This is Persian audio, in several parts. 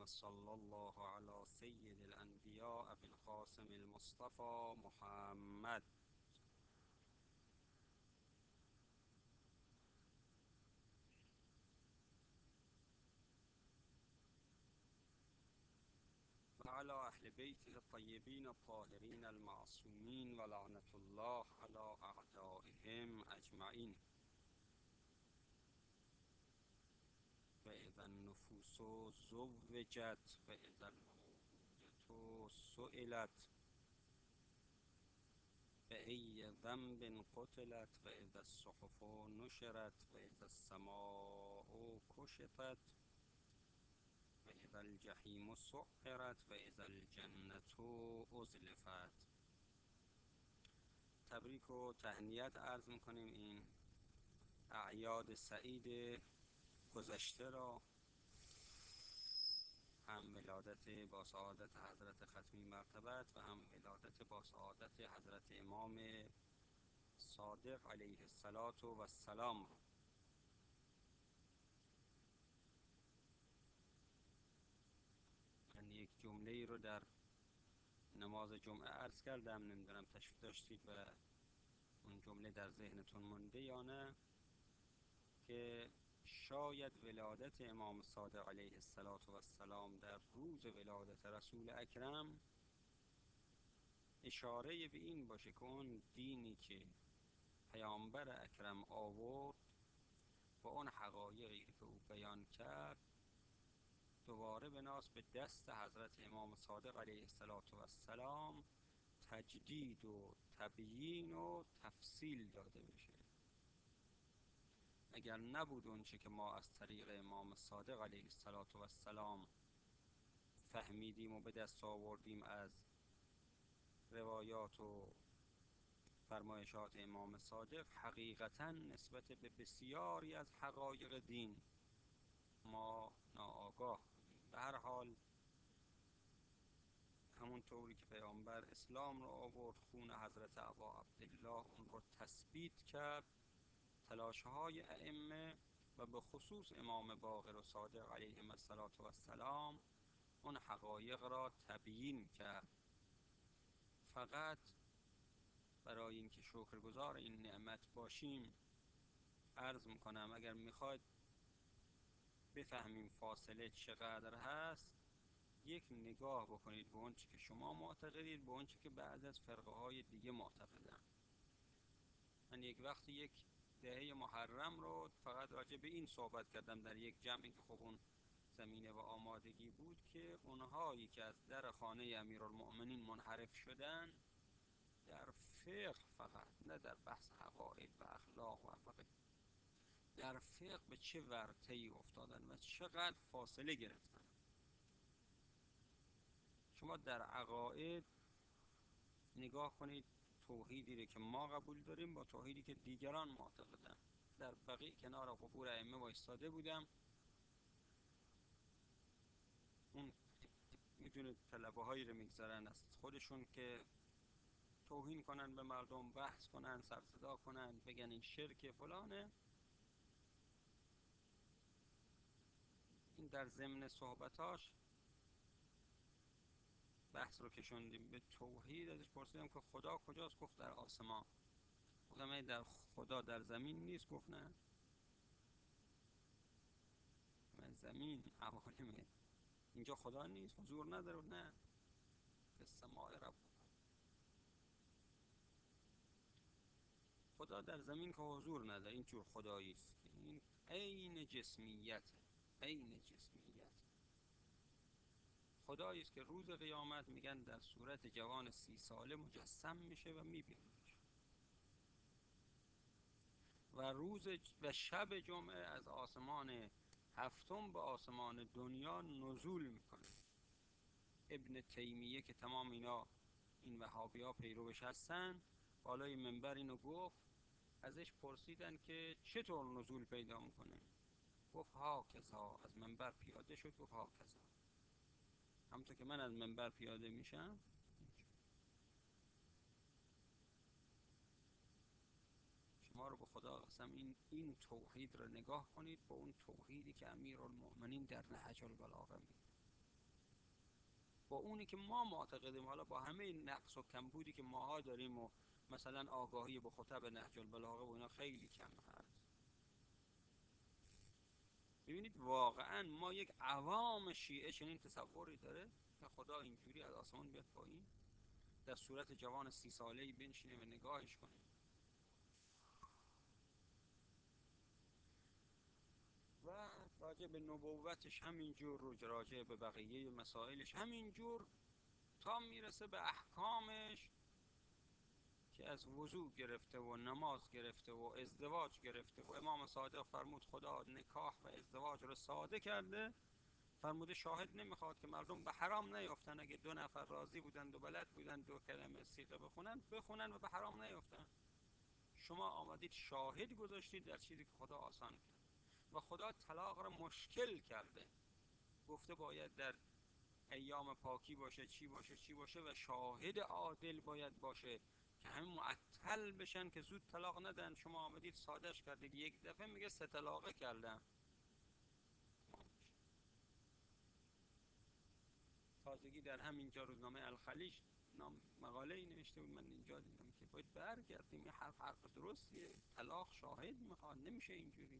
وصلى الله على سيد الأنبياء أبي القاسم المصطفى محمد. وعلى أهل بيته الطيبين الطاهرين المعصومين ولعنة الله على أعدائهم أجمعين. وإذا النفوس زوجت وإذا الموءودة سئلت بأي ذنب قتلت وإذا الصحف نشرت وإذا السماء كشطت وإذا الجحيم سعرت وإذا الجنة أزلفت. تبریک و تهنیت عرض میکنیم این اعیاد سعید گذشته را، هم ولادت با سعادت حضرت ختمی مرتبت و هم ولادت با سعادت حضرت امام صادق علیه السلام. من یک جمله رو در نماز جمعه عرض کردم، نمیدونم تشریف داشتید و اون جمله در ذهنتون مونده یا نه، که شاید ولادت امام صادق علیه السلام در روز ولادت رسول اکرم اشاره به این باشه که اون دینی که پیامبر اکرم آورد و اون حقایقی که او بیان کرد دوباره بناس به دست حضرت امام صادق علیه السلام تجدید و تبیین و تفصیل داده بشه. اگر نبود اون چه که ما از طریق امام صادق علیه السلام فهمیدیم و به دست آوردیم از روایات و فرمایشات امام صادق، حقیقتا نسبت به بسیاری از حقایق دین ما ناآگاه. به هر حال همون طوری که پیامبر اسلام رو آورد، خون حضرت ابا عبدالله اون رو تثبیت کرد، تلاش‌های ائمه و به خصوص امام باقر و صادق علیهم السلام اون حقایق را تبیین کرد. فقط برای اینکه شکرگزار این نعمت باشیم عرض میکنم اگر میخواید بفهمیم فاصله چقدر هست، یک نگاه بکنید به اون چی که شما معتقدید، به اون چی که بعضی از فرقه های دیگه معتقدن. من یک وقتی یک دهه محرم رو فقط راجع به این صحبت کردم در یک جمعی که خب اون زمینه و آمادگی بود که اونهایی که از در خانه امیرالمؤمنین منحرف شدن در فقه، فقط نه در بحث عقاید و اخلاق و فقه، در فقه به چه ورطه‌ای افتادن و چقدر فاصله گرفتن. شما در عقاید نگاه کنید، توحیدی رو که ما قبول داریم با توحیدی که دیگران معتقدن. در بقیع کنار قبور ائمه وایستاده بودم، اون میدونه طلبه هایی رو میگذارن از خودشون که توهین کنن به مردم، بحث کنن، سر صدا کنن، بگن این شرک فلانه. این در ضمن صحبتاش بحث رو کشوندیم به توحید. ازش پرسیدم که خدا کجاست؟ گفت در آسمان. گفتم در خدا در زمین نیست؟ گفت نه، من زمین عوالمه، اینجا خدا نیست، حضور نداره. نه، به سماع رب، خدا در زمین که حضور نداره، این جور خدایی است که این عین جسمیت، عین جسمیت خدایی است که روز قیامت میگن در صورت جوان 30 ساله مجسم میشه و میبینیش، و روز و شب جمعه از آسمان هفتم به آسمان دنیا نزول میکنه. ابن تیمیه که تمام این وهابی ها پیروش هستن، بالای منبر اینو گفت. ازش پرسیدن که چطور نزول پیدا میکنه؟ گفت هاکذا. از منبر پیاده شد گفت هاکذا، همونطور که من از منبر پیاده میشم. شما رو به خدا قسم این توحید رو نگاه کنید با اون توحیدی که امیرالمؤمنین در نهج البلاغه میگه. با اونی که ما معتقدیم، حالا با همه نقص و کمبودی که ماها داریم و مثلا آگاهی به خطب نهج البلاغه و اینا خیلی کم هست. ببینید واقعا ما یک عوام شیعه چنین تصوری داره که خدا اینجوری از آسمان بیاد پایین در صورت جوان 30 ساله‌ای بنشینه و نگاهش کنه و راجع به نبوتش همینجور، راجع به بقیه مسائلش همینجور، تا میرسه به احکامش که از وضوع گرفته و نماز گرفته و ازدواج گرفته و امام صادق فرمود خدا نکاح و ازدواج رو ساده کرده، فرموده شاهد نمیخواد که مردم به حرام نیفتن، اگه 2 نفر راضی بودند و بلد بودند 2 کلمه سیغه بخونن و به حرام نیفتن. شما آمدید شاهد گذاشتید در چیزی که خدا آسان کرد و خدا طلاق را مشکل کرده، گفته باید در ایام پاکی باشه، چی باشه چی باشه، و شاهد عادل باید باشه که همه معطل بشن که زود طلاق ندن. شما آمدید سادش کردید، یک دفعه میگه 3 طلاقه کردم. تازگی در همینجا روزنامه الخلیج مقاله ای نوشته بود، من اینجا دیدم که باید برگردیم، این حرف درستیه، طلاق شاهد میخواد، نمیشه اینجوری.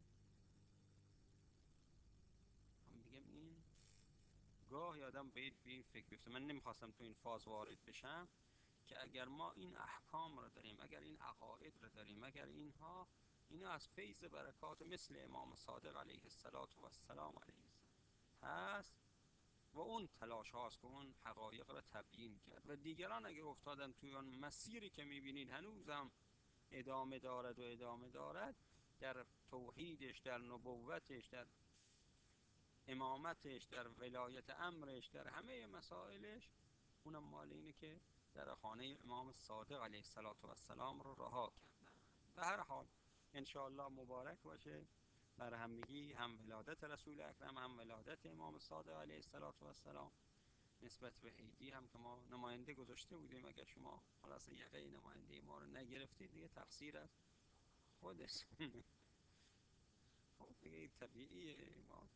من میگم این گاهی آدم باید به این فکر بیفته. من نمیخواستم تو این فاز وارد بشم که اگر ما این احکام رو داریم، اگر این عقاید رو داریم، اگر اینا از فیض برکات مثل امام صادق علیه السلام هست و اون تلاش هاست که اون حقایق را تبیین کرد و دیگران اگر افتادن توی اون مسیری که میبینید هنوزم ادامه دارد در توحیدش، در نبوتش، در امامتش، در ولایت امرش، در همه مسائلش، اونم مال اینه که در خانه امام صادق علیه السلام رو رها کردن. به هر حال انشاءالله مبارک باشه بر همگی، هم ولادت رسول اکرم، هم ولادت امام صادق علیه السلام. نسبت به عیدی هم که ما نماینده گذاشته بودیم، اگر شما خلاصه یقه نماینده ما رو نگرفتید دیگه تقصیر از خودتون. خب دیگه طبیعیه. ما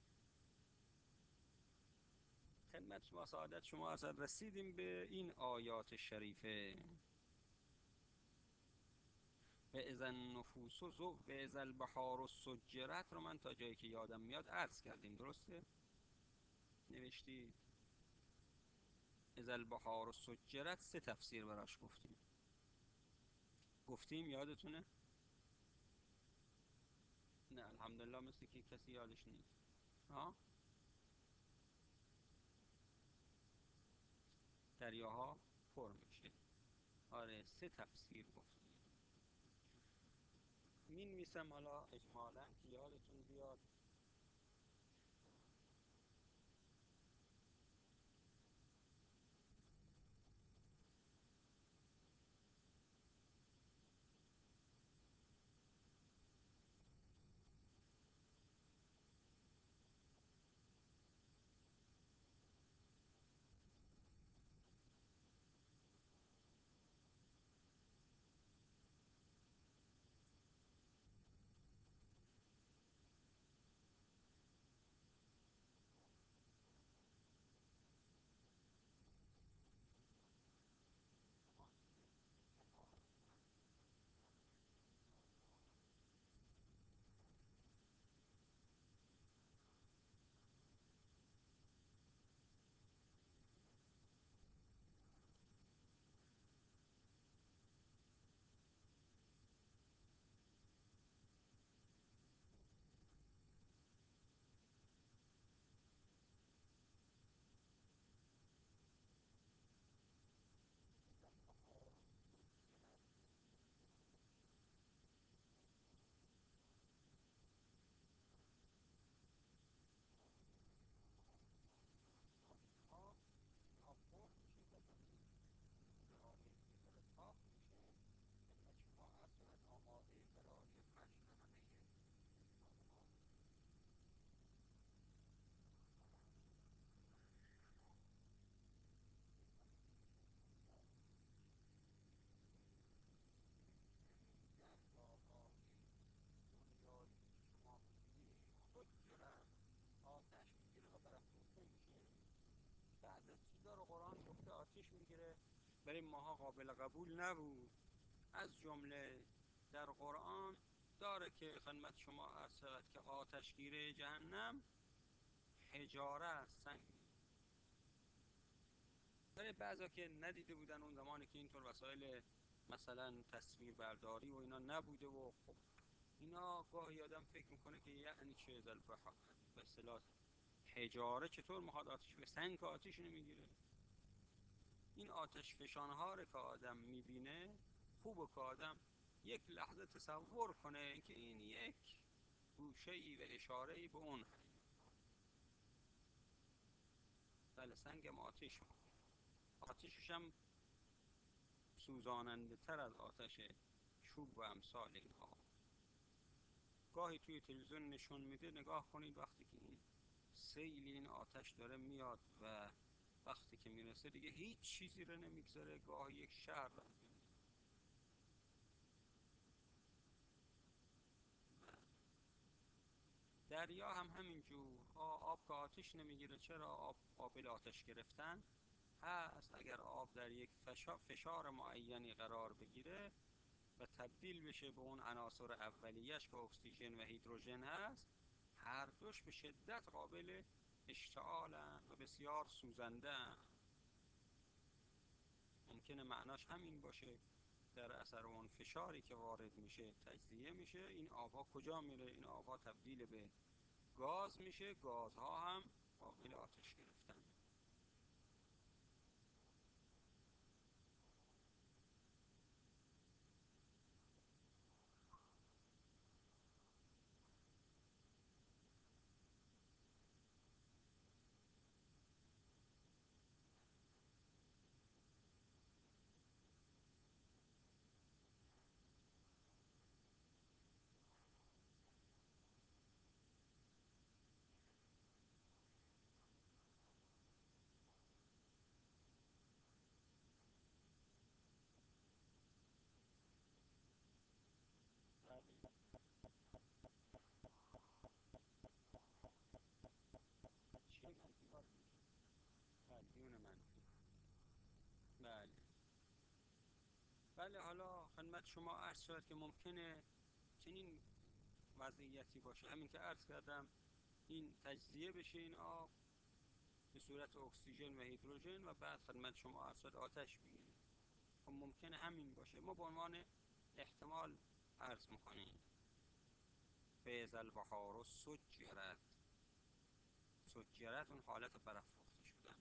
خدمت شما سعادت شما اصلا رسیدیم به این آیات شریفه: به اذن نفوس و به اذن البحار سجرت رو من تا جایی که یادم میاد عرض کردیم، درسته؟ نوشتی اذن البحار سجرت 3 تفسیر براش گفتیم یادتونه؟ نه الحمدلله مثل که کسی یادش نیست. ها؟ دریاها پر میشه. آره 3 تفسیر گفتیم. می‌نویسم حالا اجمالاً که یادتون بیاد. برای ماها قابل قبول نبود. از جمله در قرآن داره که خدمت شما عرض شود که آتشگیره جهنم حجاره است، سنگ. برای بعضا که ندیده بودن اون زمانی که اینطور وسایل مثلا تصویر برداری و اینا نبوده و خب اینا گاهی آدم فکر میکنه که یعنی چه به اصطلاح حجاره چطور میخواد آتش به سنگ آتش نمیگیره. این آتش فشانها رو که آدم میبینه خوبه که آدم یک لحظه تصور کنه که این یک گوشه‌ای و اشاره‌ای به اون. بله، سنگم آتش می‌خوره. آتشش هم سوزاننده تر از آتش چوب و امثال اینها. گاهی توی تلویزیون نشون میده، نگاه کنید وقتی که این سیل این آتش داره میاد و وقتی که میرسه دیگه هیچ چیزی رو نمیگذاره، گاهی یک شهر رو. دریا هم همینجور، آب که آتش نمیگیره، چرا؟ آب قابل آتش گرفتن هست. اگر آب در یک فشار معینی قرار بگیره و تبدیل بشه به اون عناصر اولیه‌اش که اکسیژن و هیدروژن هست، هر دوش به شدت قابل اشتعالن و بسیار سوزنده. ممکنه معناش همین باشه، در اثر اون فشاری که وارد میشه تجزیه میشه، این آبها کجا میره؟ این آبها تبدیل به گاز میشه، گازها هم قابل آتش گرفتن. چه منفی ها؟ دیون منفی. بله. بله، حالا خدمت شما عرض شد که ممکنه چنین وضعیتی باشه، همین که عرض کردم، این تجزیه بشه این آب به صورت اکسیژن و هیدروژن و بعد خدمت شما عرض شد آتش بگیره. خب ممکنه همین باشه. ما به عنوان احتمال عرض میکنیم فیض البحار سجرت. سجرت اون حالت برافروخته شدن.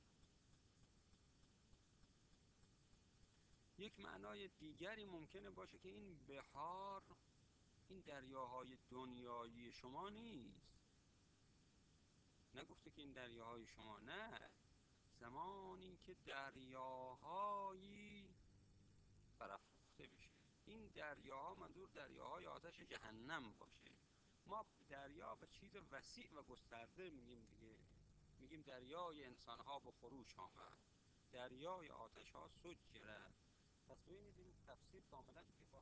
یک معنای دیگری ممکنه باشه که این بحار این دریاهای دنیایی شما نیست. نگفته که این دریاهای شما، نه، زمانی که دریاهایی برافروخته بشه. این دریاها منظور دریاهای آتش جهنم باشه. ما دریا به چیز وسیع و گسترده میگیم دیگه، میگیم دریای انسانها به خروش آمد، دریای آتش ها سجرد. پس ببینید این تفسیر کاملا اتفاق.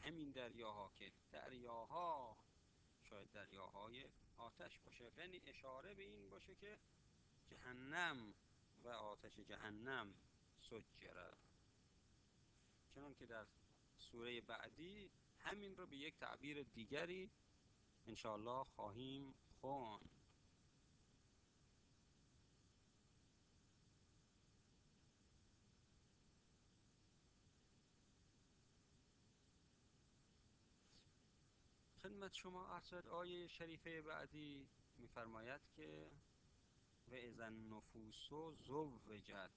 همین دریاها که دریاها شاید دریاهای آتش باشه، یعنی اشاره به این باشه که جهنم و آتش جهنم سجرت، چنان که در سوره بعدی همین رو به یک تعبیر دیگری انشاءالله خواهیم خوند. خدمت شما عرض شد آیه شریفه بعدی می‌فرماید که و اذا النفوس زوجت،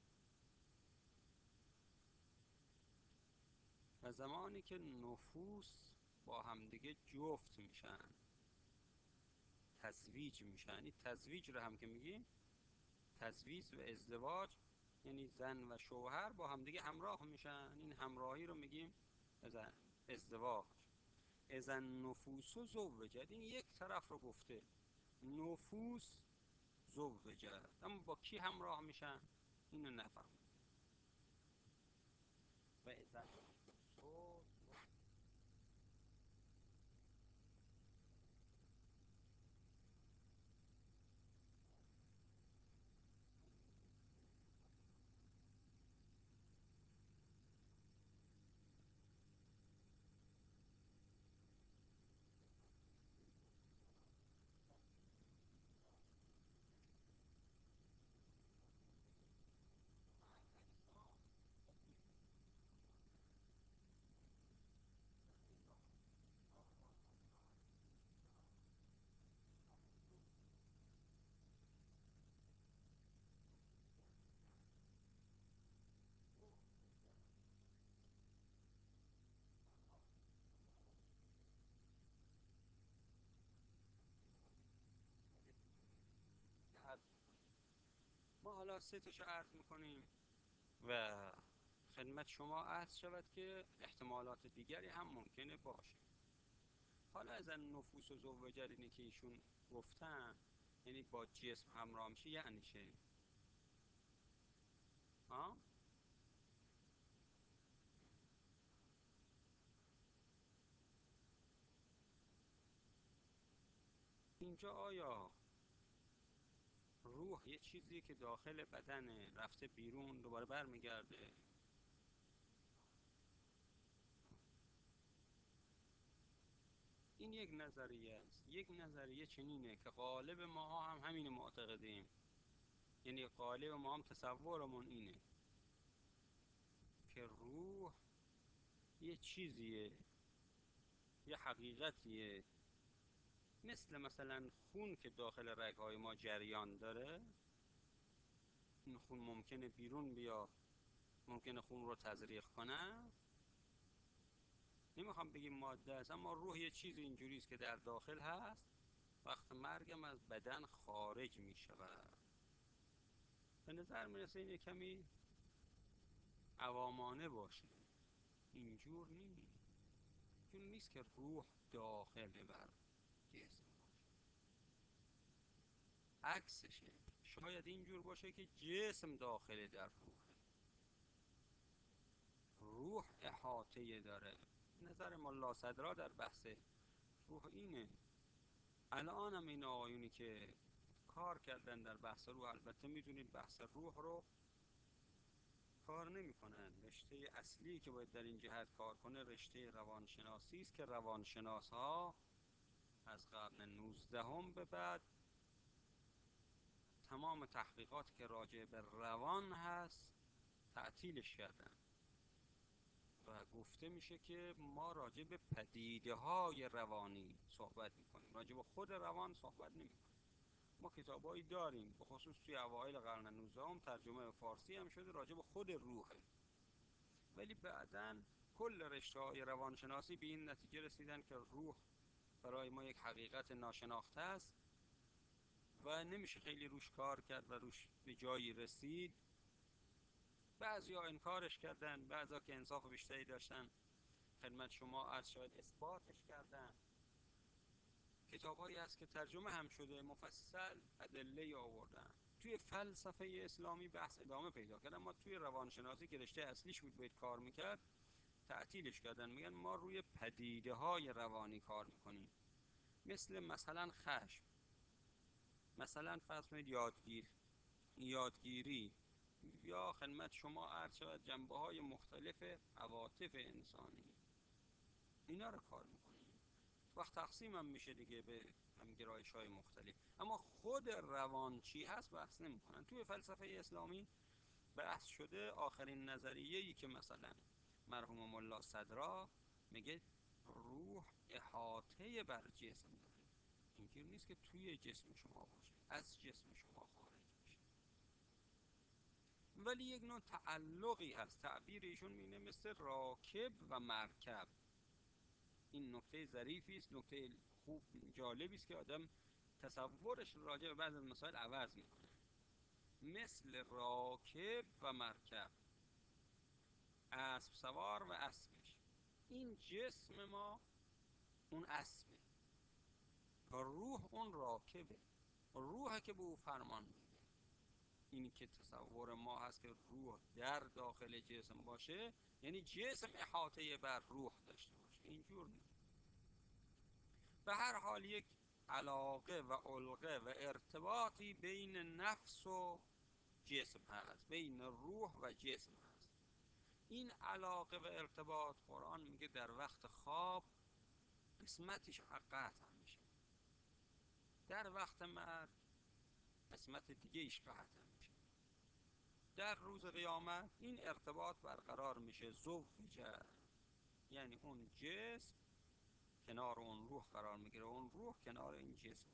و زمانی که نفوس با همدیگه جفت میشن، تزویج میشن. این تزویج رو هم که میگیم تزویج و ازدواج، یعنی زن و شوهر با همدیگه همراه میشن، این همراهی رو میگیم ازدواج. اذا النفوس زوجت، این یک طرف رو گفته، نفوس زوجت، اما با کی همراه میشن اینو نفهم. و اذا ما حالا سه تاشو عرض میکنیم و خدمت شما عرض شود که احتمالات دیگری هم ممکنه باشه. حالا از نفوس و زوجر اینه که ایشون گفتن یعنی با جسم همراه میشه، یعنی چه؟ ها؟ اینجا آیا روح یه چیزی که داخل بدن رفته بیرون دوباره برمیگرده؟ این یک نظریه است. یک نظریه چنینه که غالب ما هم همین معتقدیم، یعنی غالب ما هم تصورمون اینه که روح یه چیزیه، یه حقیقتیه، مثلا خون که داخل رگ‌های ما جریان داره، این خون ممکنه بیرون بیاد، ممکنه خون رو تزریق کنه، نمیخوام بگیم ماده است، اما روح یه چیز اینجوریست که در داخل هست، وقت مرگم از بدن خارج میشود. به نظر میرسه این کمی عوامانه باشه، اینجور نیست. اینجور نیست که روح داخل بر جسم باشه، عکسشه. شاید اینجور باشه که جسم داخل در روح، روح احاطه داره. نظر ملا صدرا در بحث روح اینه. الان هم این آقایونی که کار کردن در بحث روح، البته میدونید بحث روح رو کار نمی کنن. رشته اصلی که باید در این جهت کار کنه رشته روانشناسی است که روانشناس ها از قرن 19 به بعد تمام تحقیقات که راجع به روان هست تعطیلش کردن و گفته میشه که ما راجع به پدیده های روانی صحبت میکنیم، راجع به خود روان صحبت نمیکنیم. ما کتابایی داریم به خصوص توی اوایل قرن 19 ترجمه به فارسی هم شده راجع به خود روحه، ولی بعداً کل رشته های روانشناسی به این نتیجه رسیدن که روح برای ما یک حقیقت ناشناخته است و نمیشه خیلی روش کار کرد و روش به جایی رسید. بعضی ها انکارش کردن، بعضی ها که انصاف بیشتری داشتن خدمت شما عرض شاید اثباتش کردن. کتاب هایی هست که ترجمه هم شده مفصل ادله آوردن. توی فلسفه اسلامی بحث ادامه پیدا کرد، اما توی روانشناسی که رشته اصلیش بود باید کار میکرد تعطیلش کردن، میگن ما روی پدیده های روانی کار میکنیم، مثلا خشم، مثلا فرض کنید یادگیری، یا خدمت شما عرض شود جنبه های مختلف عواطف انسانی، اینا رو کار میکنیم. وقت تقسیم هم میشه دیگه به هم گرایش های مختلف، اما خود روان چی هست بحث نمیکنن. توی فلسفه اسلامی بحث شده، آخرین نظریه‌ای که مثلا مرحوم ملا صدرا میگه روح احاطه بر جسم داره، اینجوری نیست که توی جسم شما باشه، از جسم شما خارج میشه، ولی یک نوع تعلقی هست. تعبیر ایشون میگه مثل راکب و مرکب. این نکته ظریفی است، نکته خوب جالبی است که آدم تصورش راجع به بعضی مسائل عوض میکنه. مثل راکب و مرکب، اسب سوار و اسبش. این جسم ما اون اسبه و روح اون راکبه، روحه که به او فرمان میده. اینی که تصور ما هست که روح در داخل جسم باشه، یعنی جسم احاطه بر روح داشته باشه، اینجور نیست. به هر حال یک علاقه و علقه و ارتباطی بین نفس و جسم هست، بین روح و جسم هست. این علاقه و ارتباط قرآن میگه در وقت خواب قسمتش قطع میشه، در وقت مرگ قسمت دیگه ایش قطع میشه. در روز قیامت این ارتباط برقرار میشه، زوجه، یعنی اون جسم کنار اون روح قرار میگیره، اون روح کنار این جسم.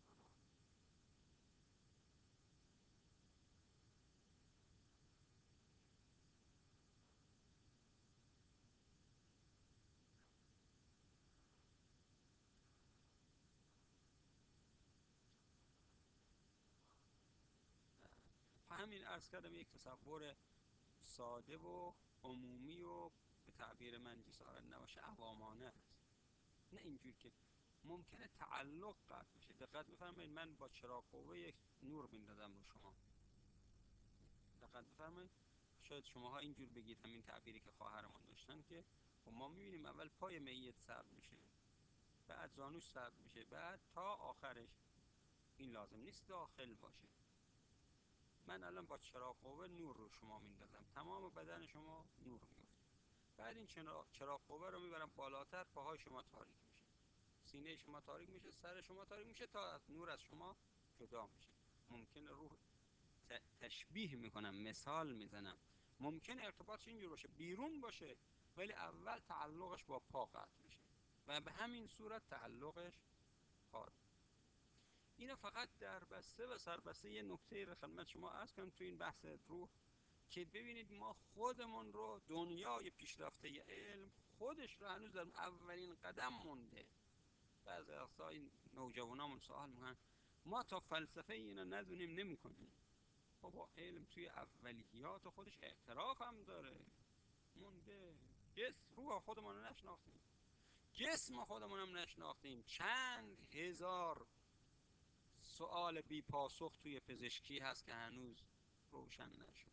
همین عرض کردم یک تصور ساده و عمومی و به تعبیر من جسارت نباشه عوامانه است، نه اینجور که ممکنه تعلق قطع بشه. دقت بفرمایید، من با چراغ قوه یک نور میندازم رو شما، دقت بفرمایید. شاید شماها اینجور بگید، همین تعبیری که خواهرمون داشتن، که خب ما میبینیم اول پای میت سرد میشه، بعد زانوش سرد میشه، بعد تا آخرش. این لازم نیست داخل باشه. من الان با چراغ قوه نور رو شما میندازم، تمام بدن شما نور میفته، بعد این چراغ قوه رو میبرم بالاتر، پاهای شما تاریک میشه، سینه شما تاریک میشه، سر شما تاریک میشه، تا نور از شما جدا میشه. ممکنه روح تشبیه میکنم، مثال میزنم، ممکنه ارتباطش اینجور باشه بیرون باشه، ولی اول تعلقش با پا قطع میشه و به همین صورت تعلقش خواهد. اینو فقط در بسته و سربسته یه نکته رو خدمت شما عرض کنم تو این بحث روح، که ببینید ما خودمون رو، دنیای پیشرفته ی علم خودش رو هنوز در اولین قدم مونده. بعضی وقتا این نوجوانامون سوال میکنن ما تا فلسفه اینو ندونیم نمیکنیم. بابا علم توی اولیات خودش اعتراف هم داره، مونده. روح خودمون رو نشناختیم، جسم خودمون هم نشناختیم، چند هزار سوال بی پاسخ توی پزشکی هست که هنوز روشن نشده.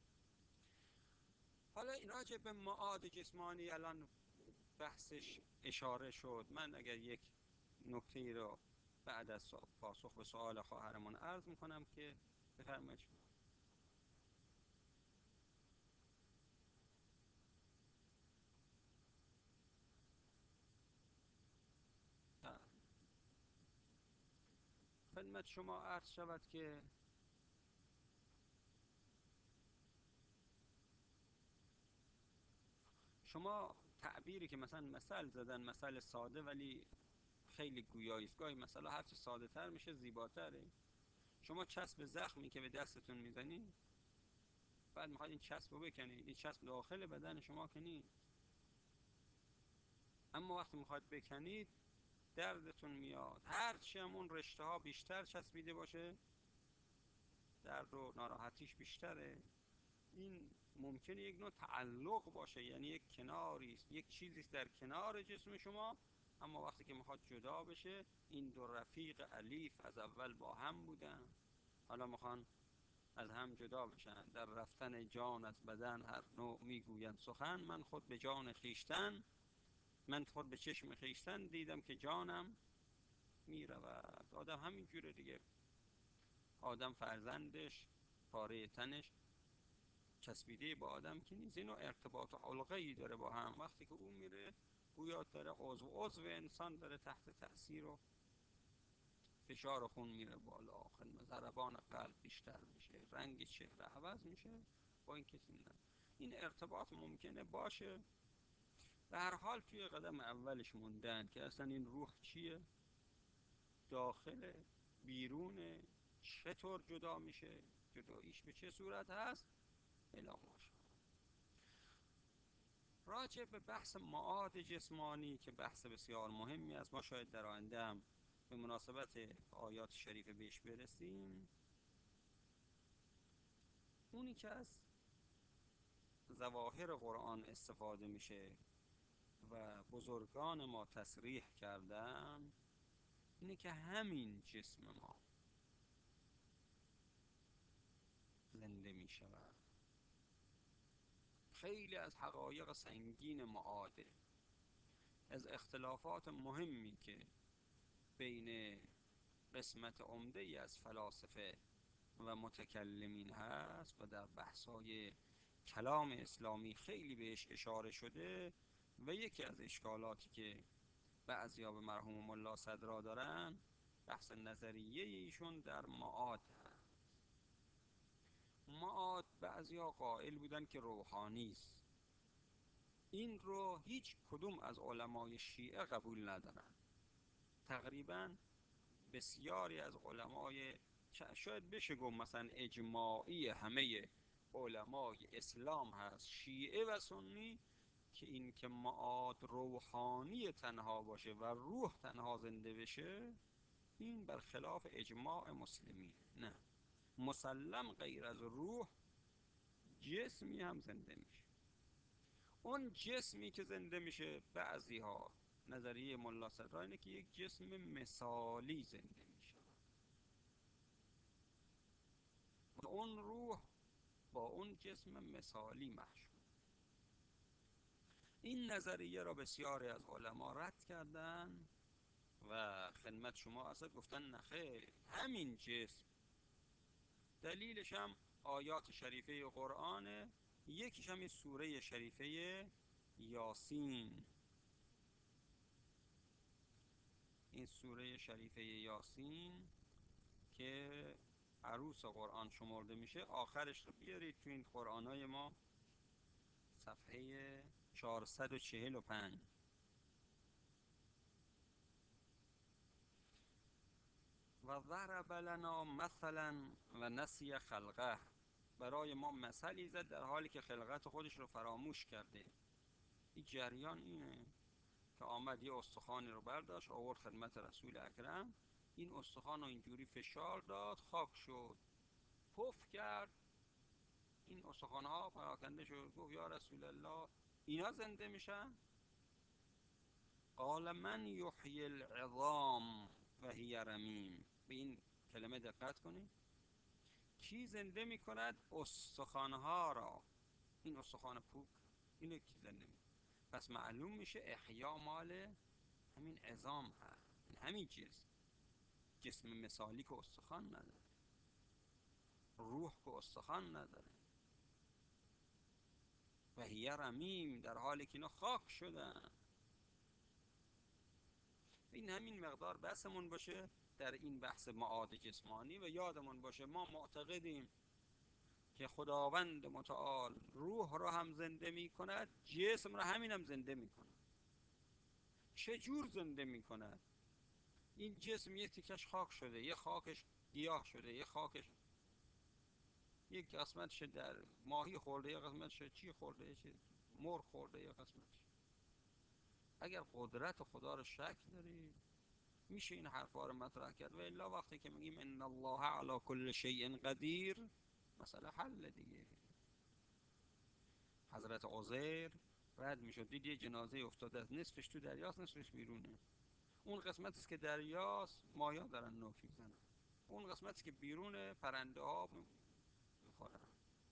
حالا این راجع به معاد جسمانی الان بحثش اشاره شد. من اگر یک نکته ای رو بعد از پاسخ به سوال خواهرمون عرض میکنم که بفرمایید. خدمت شما عرض شود که شما تعبیری که مثلا مثل زدن، مثل ساده ولی خیلی گویایی است، گاهی مثلا هر چه ساده تر میشه زیباتره. شما چسب زخمی که به دستتون میزنید، بعد میخواید این چسب رو بکنید، این چسب داخل بدن شما که نیست، اما وقتی میخواید بکنید دردتون میاد. هرچی همون رشته ها بیشتر چسبیده باشه درد و ناراحتیش بیشتره. این ممکنه یک نوع تعلق باشه، یعنی یک کناری است، یک چیزی در کنار جسم شما، اما وقتی که میخواد جدا بشه، این دو رفیق اليف از اول با هم بودن، حالا میخوان از هم جدا بشن. در رفتن جان از بدن هر نوع میگویند سخن، من خود به چشم خویشتن دیدم که جانم میرود. آدم همین جوره دیگه. آدم فرزندش، پاره تنش چسبیده با آدم که نیست، اینو ارتباط علقه ای داره با هم. وقتی که اون میره گویا داره عضو انسان داره تحت تأثیر و فشار خون میره بالا، ضربان قلب بیشتر میشه، رنگ چهره عوض میشه. با این کسی نه. این ارتباط ممکنه باشه. به هر حال توی قدم اولش موندن که اصلا این روح چیه، داخل بیرون، چطور جدا میشه، جداییش به چه صورت هست، الا ماشا. راجع به بحث معاد جسمانی که بحث بسیار مهمی است، ما شاید در آینده هم به مناسبت آیات شریفه بهش برسیم. اونی که از ظواهر قرآن استفاده میشه و بزرگان ما تصریح کردن اینه که همین جسم ما زنده می شود. خیلی از حقایق سنگین معاده، از اختلافات مهمی که بین قسمت عمده ای از فلاسفه و متکلمین هست و در بحث‌های کلام اسلامی خیلی بهش اشاره شده. و یکی از اشکالاتی که بعضیا به مرحوم ملا صدرا دارن، بحث نظریه ایشون در معاد هست. معاد بعضیا قائل بودن که روحانی است. این رو هیچ کدوم از علمای شیعه قبول ندارن. تقریبا بسیاری از علمای، شاید بشه گفت مثلا اجماعی همه علمای اسلام هست، شیعه و سنی، که این که معاد روحانی تنها باشه و روح تنها زنده بشه، این برخلاف اجماع مسلمین. نه، مسلم غیر از روح جسمی هم زنده میشه. اون جسمی که زنده میشه، بعضی ها نظریه ملا صدرا اینه که یک جسم مثالی زنده میشه و اون روح با اون جسم مثالی محشور. این نظریه را بسیاری از علما رد کردن و خدمت شما اصلا گفتن نخیر، همین جسم. دلیلش هم آیات شریفه قرآنه. یکیش هم سوره شریفه یاسین. این سوره شریفه یاسین که عروس قرآن شمرده میشه، آخرش رو بیارید تو این قرآنای ما، صفحه 445. و ضرب لنا مثلا و نسی خلقه، برای ما مثلی زد در حالی که خلقت خودش رو فراموش کرده. این جریان اینه که آمد یه استخوانی رو برداشت آورد خدمت رسول اکرم، این استخوان رو اینجوری فشار داد، خاک شد، پف کرد، این استخوان ها پراکنده شد. گفت یا رسول الله اینا زنده میشن؟ قال من یحیی العظام و هی رمیم. به این کلمه دقت کنید. کی زنده میکند استخوانها را؟ این استخوان پوک، اینو کی زنده میکند؟ پس معلوم میشه احیا مال همین عظام هست، همین جسم مثالی که استخوان نداره، روح که استخوان نداره. و هی رمیم، در حالی که اینا خاک شدن. این همین مقدار بحثمون باشه در این بحث معاد جسمانی. و یادمون باشه ما معتقدیم که خداوند متعال روح رو هم زنده می کند، جسم رو همین هم زنده می کند. چجور زنده می کند؟ این جسم یک تیکش خاک شده، یه خاکش گیاه شده، یه خاکش یک قسمتش در ماهی خورده، یه قسمتش چی خورده، یه چی مرغ خورده، یه قسمتش. اگر قدرت خدا رو شک داری میشه این حرفا رو مطرح کرد. و الا وقتی که میگیم ان الله علی کل شیء قدیر، مسئله حل دیگه. حضرت عزیر رد میشد، دید یه جنازه افتاده است، نصفش تو دریاست نصفش بیرونه. اون قسمتی که دریاست مایا دارن نوک میزنن، اون قسمتی که بیرونه پرنده ها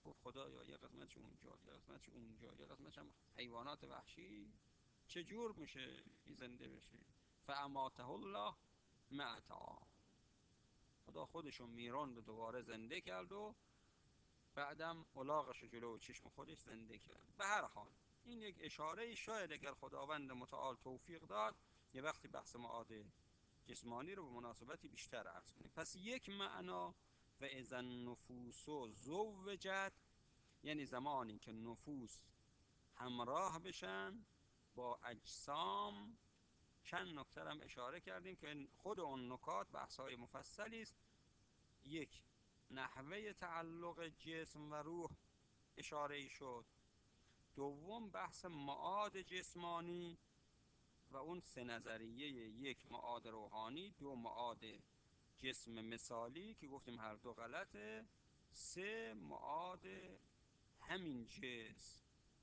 گفت خدایا یه قسمتش اونجا، یه قسمتش اونجا، یه قسمتش هم حیوانات وحشی، چجور میشه این زنده بشه؟ فاماته الله مع طعام. خدا خودشو میران به دوباره زنده کرد و بعدم الاغش جلو چشم خودش زنده کرد. به هر حال این یک اشاره، شاید اگر خداوند متعال توفیق داد یه وقتی بحث معاد جسمانی رو به مناسبتی بیشتر عرض کنیم. پس یک معنا و اذا النفوس زوجت، یعنی زمانی که نفوس همراه بشن با اجسام. چند نکته هم اشاره کردیم که خود اون نکات بحث‌های مفصلی است. یک، نحوه تعلق جسم و روح اشاره شد. دوم، بحث معاد جسمانی و اون سه نظریه، یک معاد روحانی، دو معاد جسم مثالی که گفتیم هر دو غلطه، سه معاد همین جسم.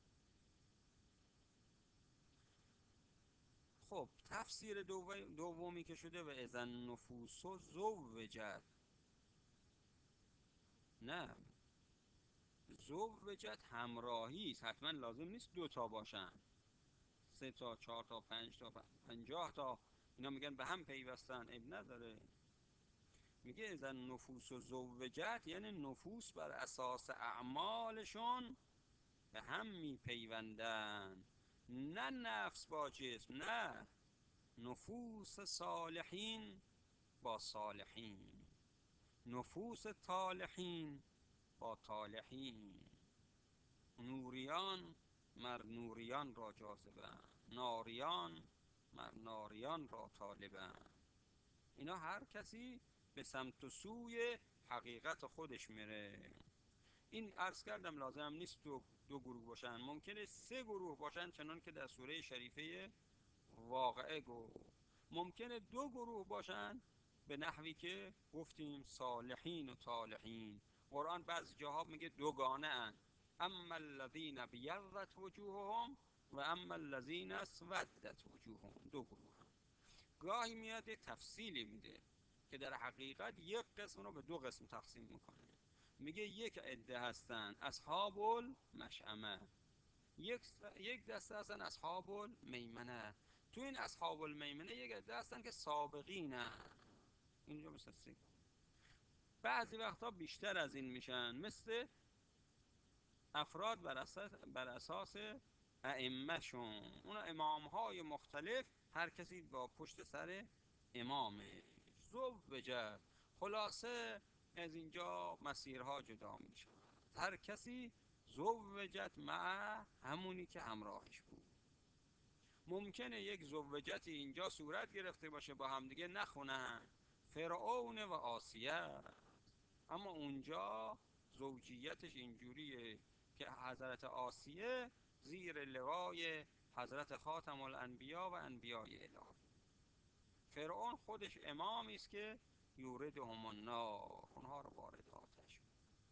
خب تفسیر دومی که شده و اذا النفوس زوجت، نه، زوجت همراهی است، حتما لازم نیست دوتا باشن، 3 تا 4 تا 5 تا 50 تا، اینا میگن به هم پیوستن، عیب نداره. میگه اذا النفوس زوجت یعنی نفوس بر اساس اعمالشون به هم میپیوندن، نه نفس با جسم، نه، نفوس صالحین با صالحین، نفوس طالحین با طالحین، نوریان مر نوریان را جاذبند، ناریان مر ناریان را طالبند. اینا هر کسی به سمت و سوی حقیقت خودش میره. این عرض کردم لازم نیست دو گروه باشن، ممکنه 3 گروه باشن چنان که در سوره شریفه واقعه گفت، ممکنه 2 گروه باشن به نحوی که گفتیم صالحین و طالحین. قرآن بعضی جاها میگه دوگانه ان، اما الذین بیضت وجوههم و اما الذین اسودت وجوههم، 2 گروه. گاهی میاد یک تفصیلی میده که در حقیقت یک قسم رو به 2 قسم تقسیم میکنه. میگه یک عده هستن اصحاب المشأمه، یک دسته هستن اصحاب المیمنه. تو این اصحاب المیمنه یک عده هستن که سابقینه، اینجا مثل بعضی وقتا بیشتر از این میشن، مثل افراد بر اساس ائمه شون، اون امام های مختلف، هر کسی با پشت سر امامه. زوجت، خلاصه از اینجا مسیرها جدا میشه، هر کسی زوجت مع همونی که همراهش بود. ممکنه یک زوجتی اینجا صورت گرفته باشه با همدیگه نخونن، فرعون و آسیه، اما اونجا زوجیتش اینجوریه که حضرت آسیه زیر لوای حضرت خاتم الانبیا و انبیای الهی، فرعون خودش امامی است که یوردهم النار، اونها رو وارد آتش.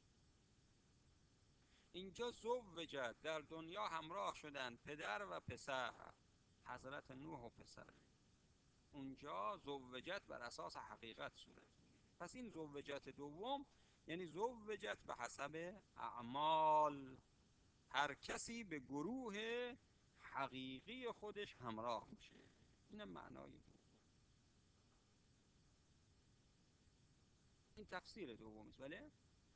اینجا زوجت، در دنیا همراه شدن پدر و پسر، حضرت نوح و پسر، اونجا زوجت بر اساس حقیقت صورت میگیره. پس این زوجت دوم یعنی زوجت به حسب اعمال، هر کسی به گروه حقیقی خودش همراه میشه. این معنای دوم، این تفسیر دوم است. ولی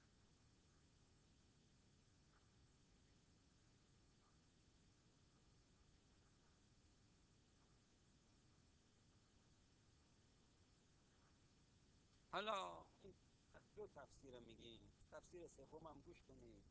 حالا این 2 تفسیر میگیم، تفسیر سوم هم گوش کنید.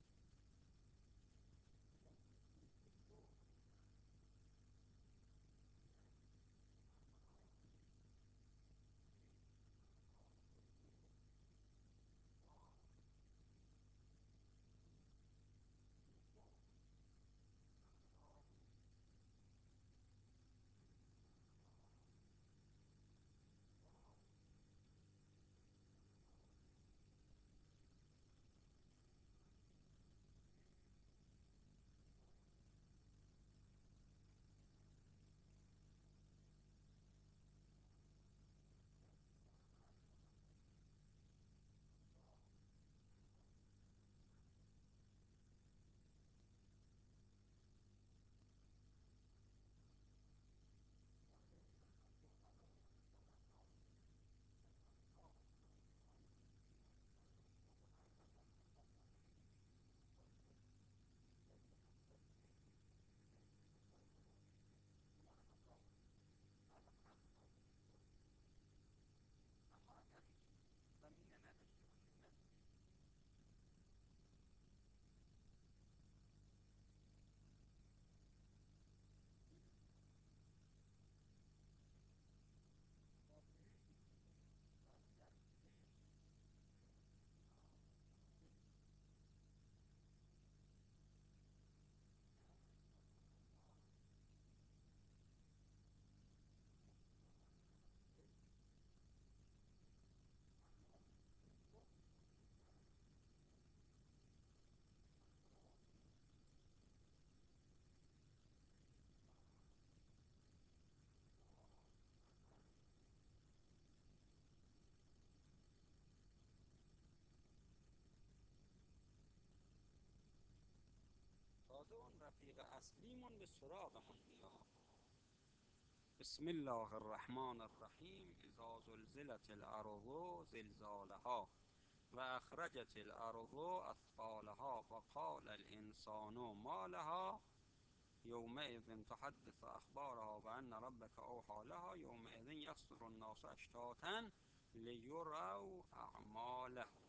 سراغمون بیاد. بسم الله الرحمن الرحیم. اذا زلزلت الارض زلزالها و اخرجت الارض اثقالها و قال الانسان ما لها یومئذ تحدث اخبارها و ان ربک اوحی لها یومئذ یصدر الناس اشتاتا لیروا اعمالهم.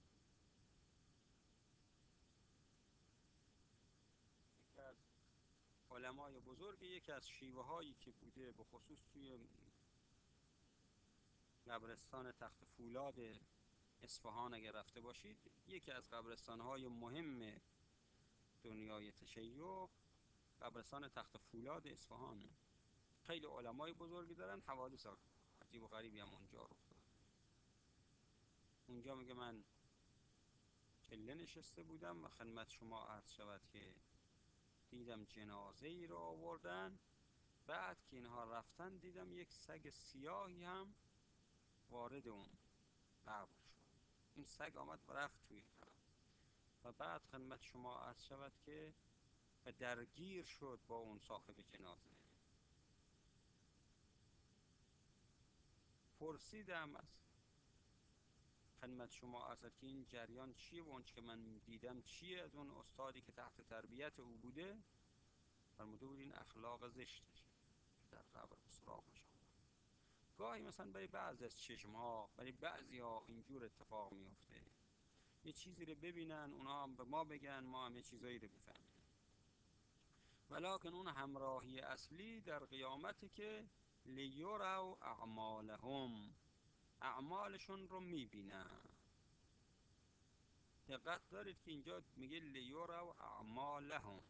یکی از علمای بزرگ، یکی از شیوه هایی که بوده به خصوص توی قبرستان تخت فولاد اصفهان اگر رفته باشید، یکی از قبرستان های مهم دنیای تشیع قبرستان تخت فولاد اصفهانه. خیلی علمای بزرگی دارن، حوادث عجیب و غریبی هم اونجا رخ داد. اونجا میگه من چله نشسته بودم و خدمت شما عرض شود که دیدم جنازه ای رو آوردن، بعد که اینها رفتن دیدم یک سگ سیاهی هم وارد اون قبر شد. این سگ آمد و رفت توی قبر و بعد خدمت شما عرض شود که و درگیر شد با اون صاحب جنازه. پرسیدم از خدمت شما عرض که این جریان چیه و اونچه که من دیدم چیه از اون استادی که تحت تربیت او بوده. فرموده بود این اخلاق زشتشه در قبر سراغش. گاهی مثلا برای بعضی از چشم ها، برای بعضی ها اینجور اتفاق میفته، یه چیزی رو ببینن اونا هم به ما بگن، ما هم یه چیزایی رو بفهمیم، ولیکن اون همراهی اصلی در قیامتی که لیروا اعمالهم، اعمالشون رو میبینن. دقت دارید که اینجا میگه لیروا اعمالهم،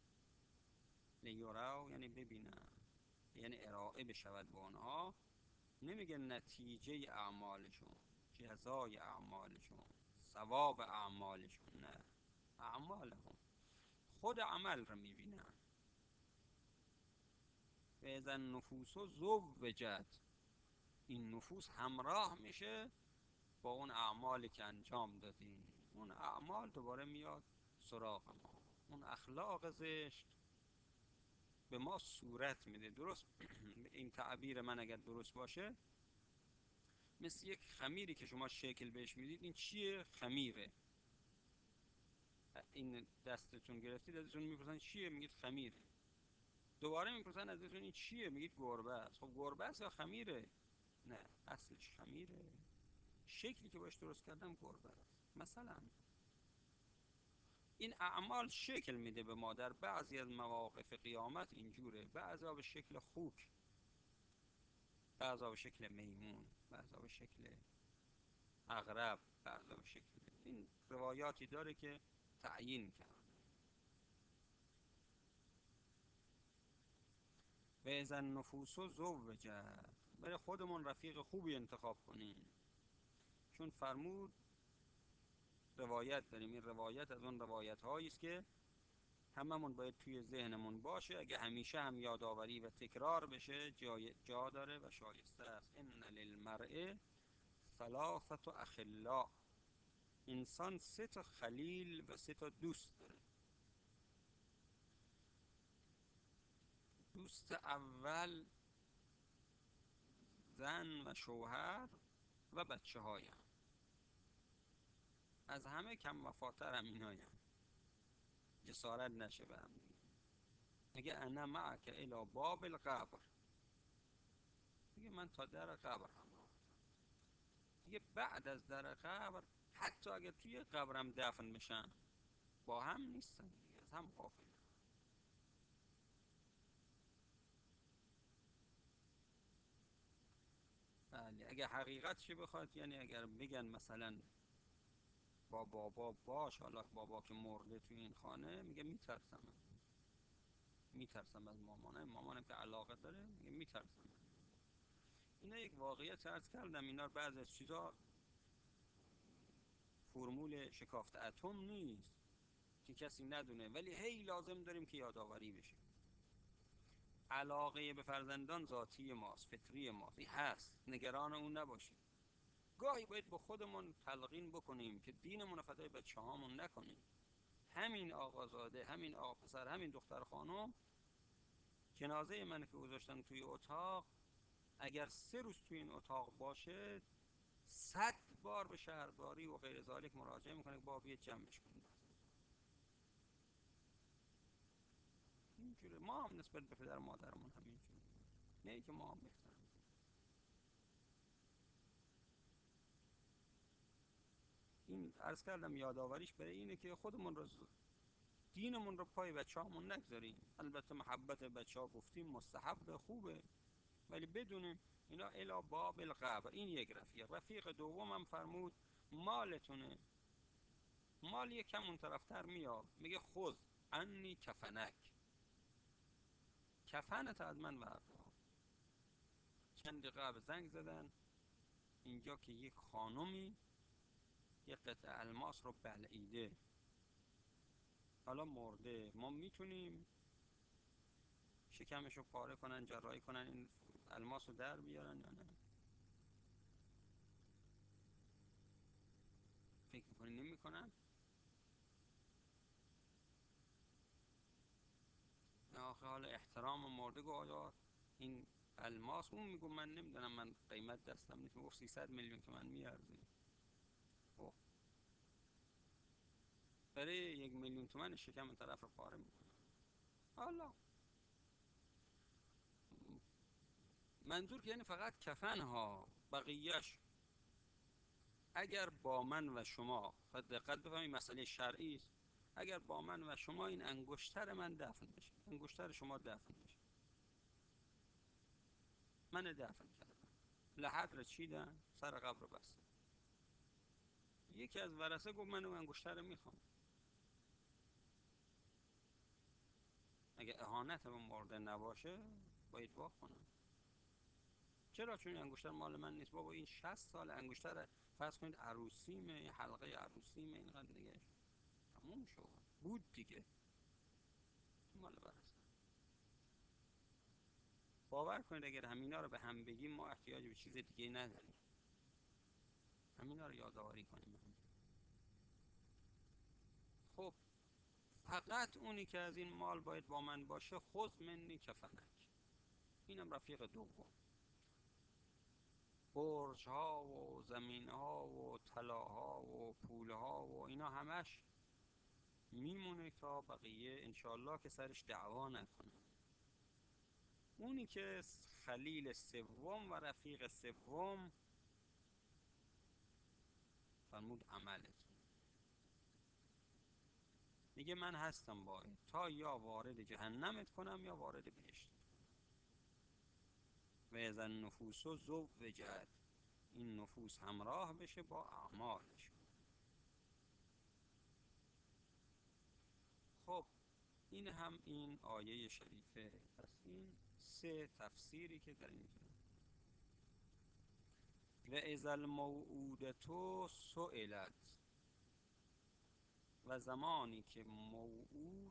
لیروا یعنی ببینن، یعنی ارائه بشود به آنها. نمیگه نتیجه اعمالشون، جزای اعمالشون، ثواب اعمالشون، نه، اعمالهم، خود عمل رو میبینن. و اذا النفوس زوجت، این نفوس همراه میشه با اون اعمالی که انجام دادیم. اون اعمال دوباره میاد سراغ ما. اون اخلاق زشت به ما صورت میده. درست این تعبیر من اگر درست باشه، مثل یک خمیری که شما شکل بهش میدید. این چیه؟ خمیره. این دستتون گرفتید، ازتون میپرسن چیه؟ میگید خمیره. دوباره میپرسن ازتون این چیه؟ میگید گربه است. خب گربه است یا خمیره؟ نه، اصلش خمیره، شکلی که باش درست کردم گربه است. مثلا این اعمال شکل میده به ما. در بعضی از مواقف قیامت اینجوره، بعضا به شکل خوک، بعضا به شکل میمون، بعضا به شکل عقرب، بعضا به شکل، این روایاتی داره که تعیین کرد. و اذا النفوس زوجت، برای خودمون رفیق خوبی انتخاب کنیم. چون فرمود روایت داریم، این روایت از اون روایت هایی است که هممون باید توی ذهنمون باشه. اگه همیشه هم یادآوری و تکرار بشه جا داره و شایسته است. ان للمرء ثلاثه اخلاء، انسان 3 تا خلیل و 3 تا دوست داره. دوست اول زن و شوهر و بچه هایم، از همه کم وفاتر هم اینایم، جسارت نشه به هم دیگه. میگه انا معک الی باب القبر، میگه من تا در قبر هم. دیگه بعد از در قبر حتی اگر توی قبرم دفن بشن با هم نیستن دیگه، از هم غافل. بله، اگر حقیقتش بخواد، یعنی اگر بگن مثلا با بابا باش، حالا بابا که مرده توی این خانه، میگه میترسم، میترسم از مامانم، مامانم که علاقه داره، میگه میترسم. اینا یک واقعیت عرض کردم. اینا بعضی از چیزا فرمول شکافت اتم نیست که کسی ندونه، ولی هی لازم داریم که یادآوری بشه. علاقه به فرزندان ذاتی ماست، فطری ماست، این هست، نگران اون نباشیم. گاهی باید با خودمون تلقین بکنیم که دینمون فدای بچه هامون نکنیم. همین آقازاده، همین آقا پسر، همین دختر خانم جنازه من که گذاشتن توی اتاق، اگر 3 روز توی این اتاق باشه 100 بار به شهرداری و غیر ذالک مراجعه میکنه که با بیاد جمعش کنید. اینجوره. ما هم نسبت به پدر و مادرمون همینجوره، نه که ما هم بهترم. این عرض کردم یادآوریش برای اینه که خودمون رو، دینمون رو پای بچه‌هامون نگذاریم. البته محبت بچه‌ها گفتیم مستحب خوبه، ولی بدونیم اینا الا باب القبر. این یک رفیق. رفیق دوم هم فرمود مالتونه، مال یکم اون طرفتر میاد، میگه خذ عنی کفنک، کفنت از من بردار. چند دقیقه قبل زنگ زدن اینجا که یک خانومی یک قطعه الماس رو بلعیده، حالا مرده، ما میتونیم شکمش رو پاره کنن، جراحی کنن، این الماس رو در بیارن یا نه؟ فکر میکنی نمی کنن؟ آخه حالا احترام مرده گو آیا این الماس، اون میگو من نمیدونم، من قیمت دستم نیست، میگفت 300 میلیون تومان میارزه. خب برای 1 میلیون تومان شکم طرف رو پاره میکنه. حالا منظور که یعنی فقط کفن ها، بقیهش اگر با من و شما، دقت بفهمید مسئله شرعی است، اگر با من و شما این انگشتر من دفن بشه، انگشتر شما دفن بشه، من دفن کردم، لحد رو چیدن، سر قبر رو بستن، یکی از ورثه گفت من اون انگشتر رو میخوام، اگه اهانت به مرده نباشه باید واکنم. چرا؟ چون این انگشتر مال من نیست بابا، این 60 سال انگشتر، فرض کنید عروسیمه، حلقه عروسیمه، اینقدر دیگه تموم شد، بود دیگه، مال ورثه. باور کنید اگر همینا رو به هم بگیم ما احتیاج به چیز دیگه نداریم، همینا رو یادآوری کنیم. خب فقط اونی که از این مال باید با من باشه، خذ منی کفنک. اینم رفیق دوم. برج ها و زمین ها و طلاها و پول ها و اینا همش میمونه تا بقیه انشالله که سرش دعوا نکنه. اونی که خلیل سوم و رفیق سوم فرمود عملت، میگه من هستم باید تا یا وارد جهنمت کنم یا وارد بهشت. و از النفوس زوجت، این نفوس همراه بشه با اعمالش. خب این هم این آیه شریفه. پس این 3 تفسیری که در اینجا. و اذا الموعودة سئلت، و زمانی که موعوده،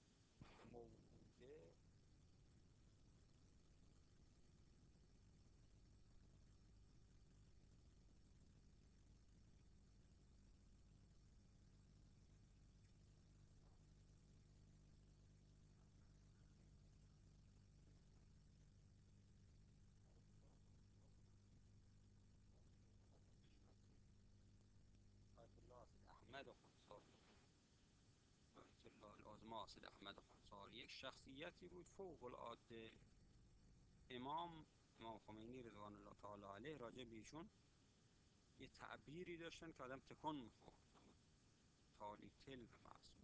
آیت الله سید احمد خونساری، آیت الله العظما سید احمد خونساری یک شخصیتی بود فوق العاده. امام خمینی رضوان الله تعالی علیه راجع به ایشون یه تعبیری داشتن که آدم تکون میخورد، تالی تل و معصوم.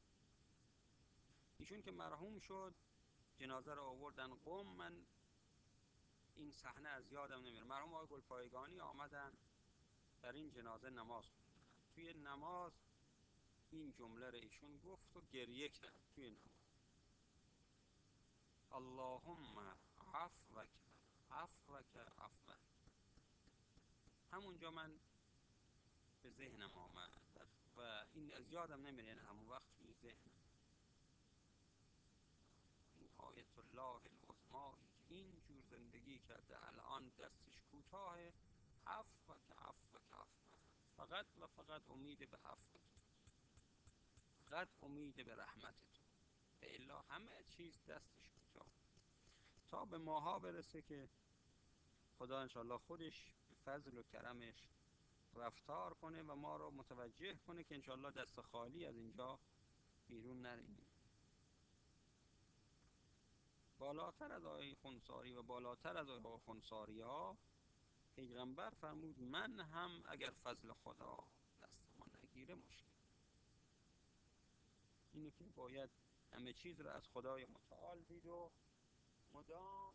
ایشون که مرحوم شد جنازه رو آوردن قم، من این صحنه از یادم نمیره. مرحوم آقای گلپایگانی آمدن در این جنازه نماز خوندن، توی نماز این جمله رو ایشون گفت و گریه کرد توی نماز: اللهم عفوک عفوک عفوک. همونجا من به ذهنم آمد و این از یادم نمیره، یعنی همون وقت توی ذهنم این آیت الله العظمایی که اینجور زندگی کرده الان دستش کوتاه، عفوک عفوک عفوک، فقط و فقط امید به عفوک، فقط امید به رحمت تو، الا همه چیز دستش کوتاه. تا به ماها برسه که خدا انشالله خودش به فضل و کرمش رفتار کنه و ما رو متوجه کنه که انشالله دست خالی از اینجا بیرون نریم. بالاتر از آقای خونساری و بالاتر از آقای خونساری ها پیغمبر فرمود من هم اگر فضل خدا دستمان نگیره مشکل. اینه که باید همه چیز رو از خدای متعال دید و مدام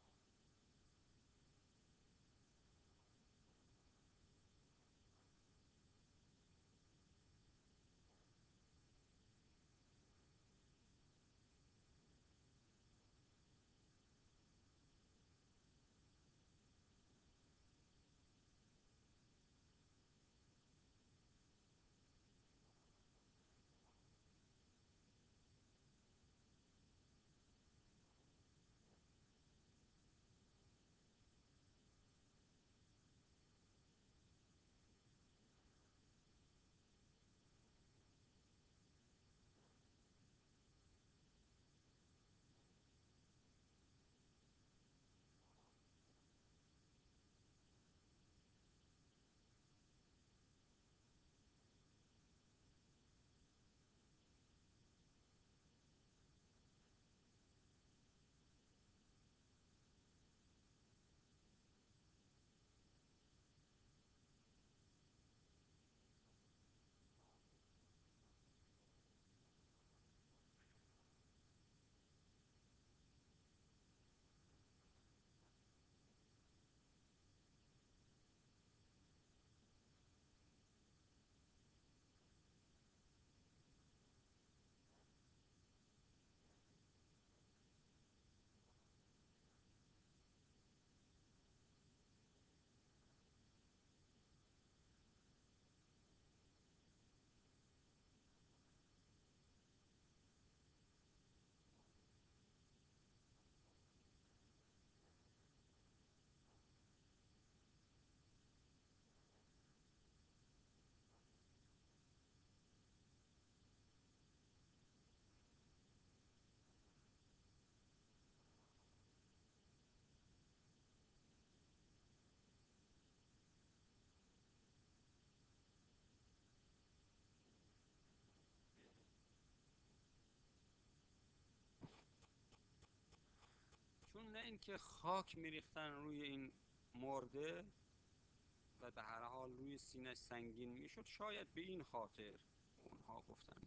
چون نه اینکه خاک میریختن روی این مرده و به هر حال روی سینه سنگین میشد، شاید به این خاطر اونها گفتن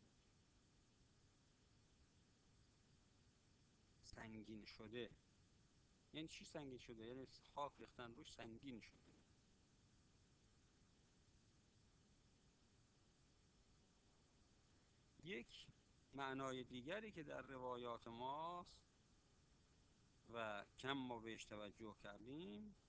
سنگین شده. یعنی چی سنگین شده؟ یعنی خاک ریختن روش سنگین شده. یک معنای دیگری که در روایات ماست و کم ما بهش توجه کردیم